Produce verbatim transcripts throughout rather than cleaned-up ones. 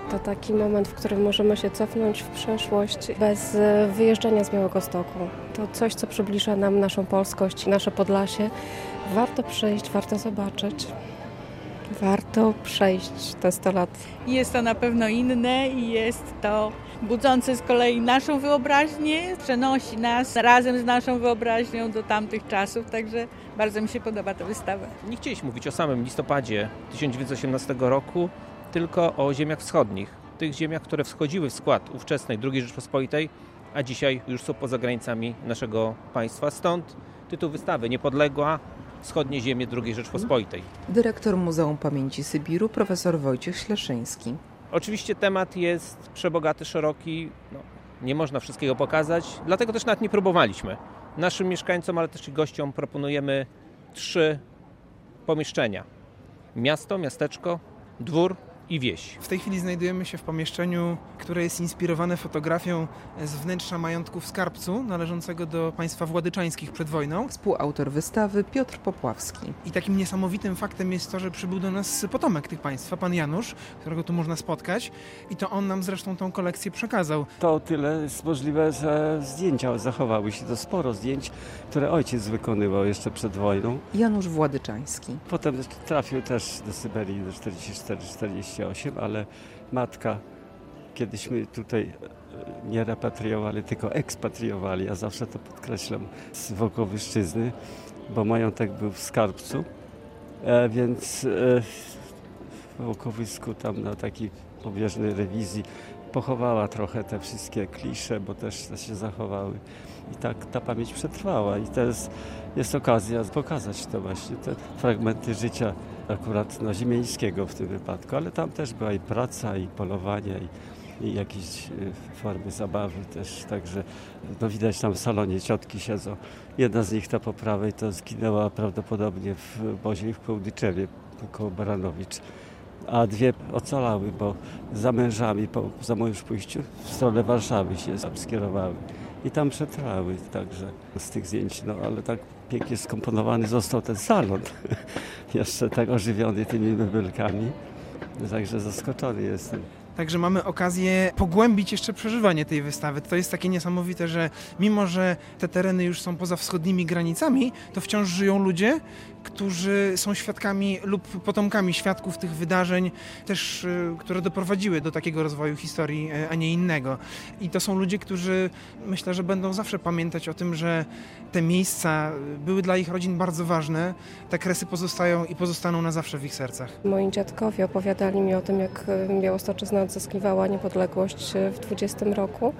To taki moment, w którym możemy się cofnąć w przeszłość bez wyjeżdżania z Białegostoku. To coś, co przybliża nam naszą polskość, nasze Podlasie. Warto przyjść, warto zobaczyć. Warto przejść te sto lat. Jest to na pewno inne i jest to budzące z kolei naszą wyobraźnię, przenosi nas razem z naszą wyobraźnią do tamtych czasów, także bardzo mi się podoba ta wystawa. Nie chcieliśmy mówić o samym listopadzie tysiąc dziewięćset osiemnastego roku, tylko o ziemiach wschodnich. Tych ziemiach, które wchodziły w skład ówczesnej drugiej Rzeczpospolitej, a dzisiaj już są poza granicami naszego państwa. Stąd tytuł wystawy Niepodległa wschodnie ziemie drugiej Rzeczpospolitej. Dyrektor Muzeum Pamięci Sybiru, profesor Wojciech Śleszyński. Oczywiście temat jest przebogaty, szeroki, no, nie można wszystkiego pokazać, dlatego też nawet nie próbowaliśmy. Naszym mieszkańcom, ale też i gościom proponujemy trzy pomieszczenia. Miasto, miasteczko, dwór i wieś. W tej chwili znajdujemy się w pomieszczeniu, które jest inspirowane fotografią z wnętrza majątku w Skarbcu, należącego do państwa władyczańskich przed wojną. Współautor wystawy Piotr Popławski. I takim niesamowitym faktem jest to, że przybył do nas potomek tych państwa, pan Janusz, którego tu można spotkać. I to on nam zresztą tą kolekcję przekazał. To o tyle jest możliwe, że zdjęcia zachowały się. To sporo zdjęć, które ojciec wykonywał jeszcze przed wojną. Janusz Władyczański. Potem trafił też do Syberii do czterdzieści cztery czterdzieści osiem, ale matka, kiedyśmy tutaj nie repatriowali, tylko ekspatriowali, ja zawsze to podkreślam, z Wołkowyszczyzny, bo majątek był w Skarbcu, e, więc e, w Wołkowysku tam na takiej pobieżnej rewizji pochowała trochę te wszystkie klisze, bo też się zachowały. I tak ta pamięć przetrwała i teraz jest okazja pokazać to właśnie, te fragmenty życia akurat no, ziemiańskiego w tym wypadku, ale tam też była i praca, i polowanie, i, i jakieś y, formy zabawy też, także no, widać tam w salonie ciotki siedzą. Jedna z nich, ta po prawej, to zginęła prawdopodobnie w obozie w Kołdyczewie koło Baranowicz, a dwie ocalały, bo za mężami po zamąż pójściu w stronę Warszawy się skierowały. I tam przetrwały także z tych zdjęć, no ale tak pięknie skomponowany został ten salon, jeszcze tak ożywiony tymi mebelkami, także zaskoczony jestem. Także mamy okazję pogłębić jeszcze przeżywanie tej wystawy. To jest takie niesamowite, że mimo, że te tereny już są poza wschodnimi granicami, to wciąż żyją ludzie, którzy są świadkami lub potomkami świadków tych wydarzeń, też które doprowadziły do takiego rozwoju historii, a nie innego. I to są ludzie, którzy myślę, że będą zawsze pamiętać o tym, że te miejsca były dla ich rodzin bardzo ważne. Te kresy pozostają i pozostaną na zawsze w ich sercach. Moi dziadkowie opowiadali mi o tym, jak Białostoczyzna odzyskiwała niepodległość w dwudziestym roku.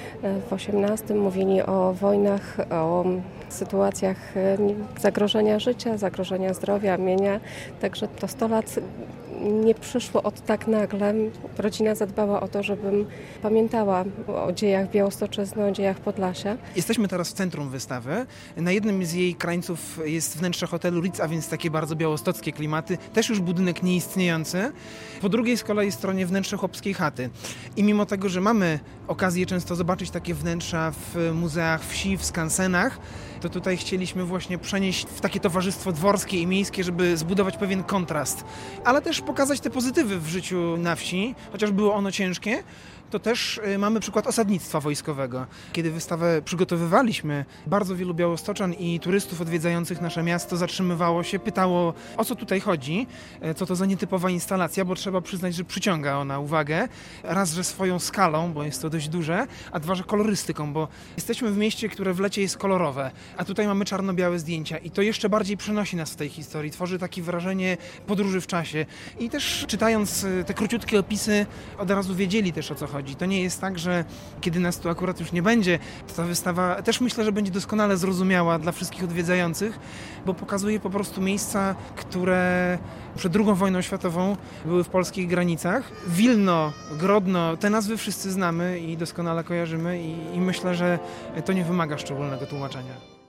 W osiemnastym mówili o wojnach, o sytuacjach zagrożenia życia, zagrożenia zdrowia, mienia. Także to sto lat nie przyszło od tak nagle. Rodzina zadbała o to, żebym pamiętała o dziejach Białostoczyzny, o dziejach Podlasia. Jesteśmy teraz w centrum wystawy. Na jednym z jej krańców jest wnętrze hotelu Ritz, a więc takie bardzo białostockie klimaty. Też już budynek nieistniejący. Po drugiej z kolei stronie wnętrze chłopskiej chaty. I mimo tego, że mamy okazję często zobaczyć takie wnętrza w muzeach wsi, w skansenach, to tutaj chcieliśmy właśnie przenieść w takie towarzystwo dworskie i miejskie, żeby zbudować pewien kontrast. Ale też pokazać te pozytywy w życiu na wsi, chociaż było ono ciężkie. To też mamy przykład osadnictwa wojskowego. Kiedy wystawę przygotowywaliśmy, bardzo wielu białostoczan i turystów odwiedzających nasze miasto zatrzymywało się, pytało, o co tutaj chodzi, co to za nietypowa instalacja, bo trzeba przyznać, że przyciąga ona uwagę. Raz, że swoją skalą, bo jest to dość duże, a dwa, że kolorystyką, bo jesteśmy w mieście, które w lecie jest kolorowe, a tutaj mamy czarno-białe zdjęcia i to jeszcze bardziej przenosi nas w tej historii, tworzy takie wrażenie podróży w czasie. I też czytając te króciutkie opisy, od razu wiedzieli też, o co chodzi. To nie jest tak, że kiedy nas tu akurat już nie będzie, to ta wystawa też myślę, że będzie doskonale zrozumiała dla wszystkich odwiedzających, bo pokazuje po prostu miejsca, które przed drugą wojną światową były w polskich granicach. Wilno, Grodno, te nazwy wszyscy znamy i doskonale kojarzymy i, i myślę, że to nie wymaga szczególnego tłumaczenia.